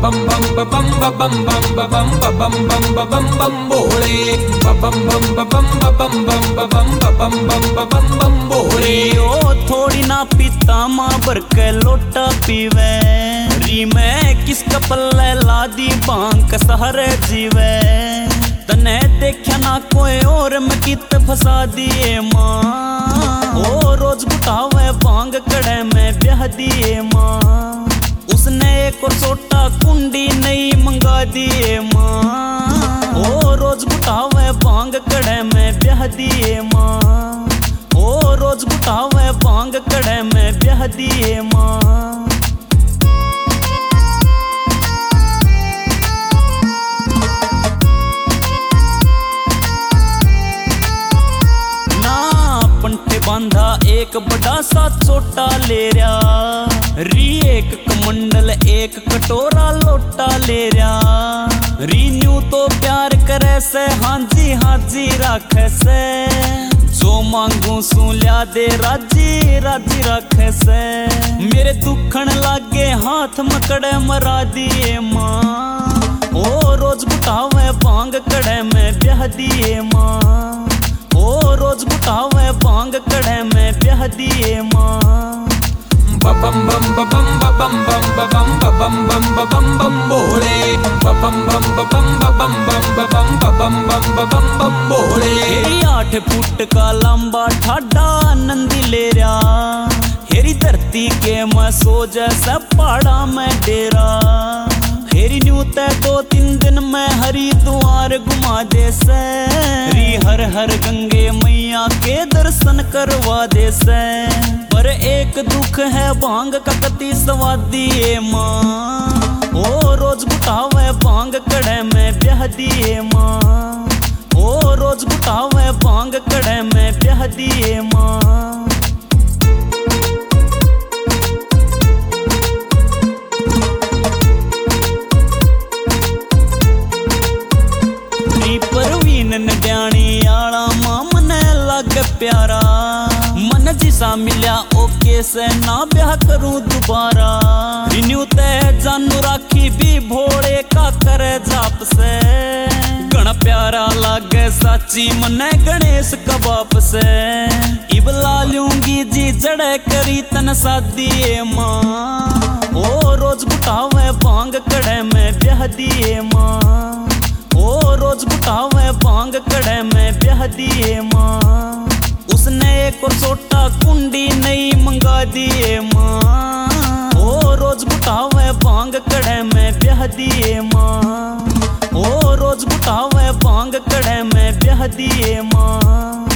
बम बम बम बम बम बम बम बम बम बम बोले बम बम बम बम बम बम बम बम बोले। ओ थोड़ी ना पीता माँ भर के लोटा पीवे री मैं किसका पल्ले लादी बांक सहरे जीवे तने देखा ना कोई और मैं कित फंसा दिए माँ। ओ रोज गुटावे बांग कड़े में ब्याह दिए माँ उसने एक और सोटा कुंडी नहीं मंगा दिए माँ। ओ रोज गुटावे बांग कड़े में ब्याह दिए माँ ओ रोज गुटावे बांग कड़े में ब्याह दिए माँ। बांधा एक बड़ा सा छोटा ले रहा री एक कमंडल एक कटोरा लोटा ले रहा री न्यू तो प्यार करे से हाजी हाजी राखे से जो मांगू सू लिया दे राजी राजी राखे से मेरे दुखन लागे हाथ मकड़े मरा दिए माँ। ओ रोज गुटावे बांग कड़े में ब्याह दिए माँ ओ रोज गुटावे बांग कड़े में ब्याह दिए माँ। बम बम बम बम बम बम बम बम बोले बम बम बम बम बम बोले। 8 फुट का लंबा ठाडा नंदी ले रहा हेरी धरती के मैं सो जैसा पहाड़ा में डेरा हेरी न्यू ते 2-3 दिन में हरिद्वार घुमा दे से री हर हर गंगे मैया के दर्शन करवा दे से पर एक दुख है बांग का कति स्वादी माँ। ओ रोज गुटावे बांग कड़े में ब्याह दिए माँ ओ रोज गुटावे बांग कड़े में ब्याह दिए माँ। परवीन नड्याणी आला मां मने लग प्यारा मन जिसा मिल्या ओके से ना ब्याह करूं दोबारा रिन्यू ते जानू राखी भी भोले का करे जाप से गण प्यारा लागे साची मने गणेश का बाप से इब ला लूंगी जी जड़े करी तन शादी माँ। ओ रोज गुटावे बांग कड़े में ब्याह दिए माँ ओ रोज गुटावे बांग कड़े में ब्याह दिए माँ उसने एक और सोटा कुंडी नहीं मंगा दिए माँ। ओ रोज गुटावे बांग कड़े में ब्याह दिए माँ ओ रोज गुटावे बांग कड़े में ब्याह दिए माँ।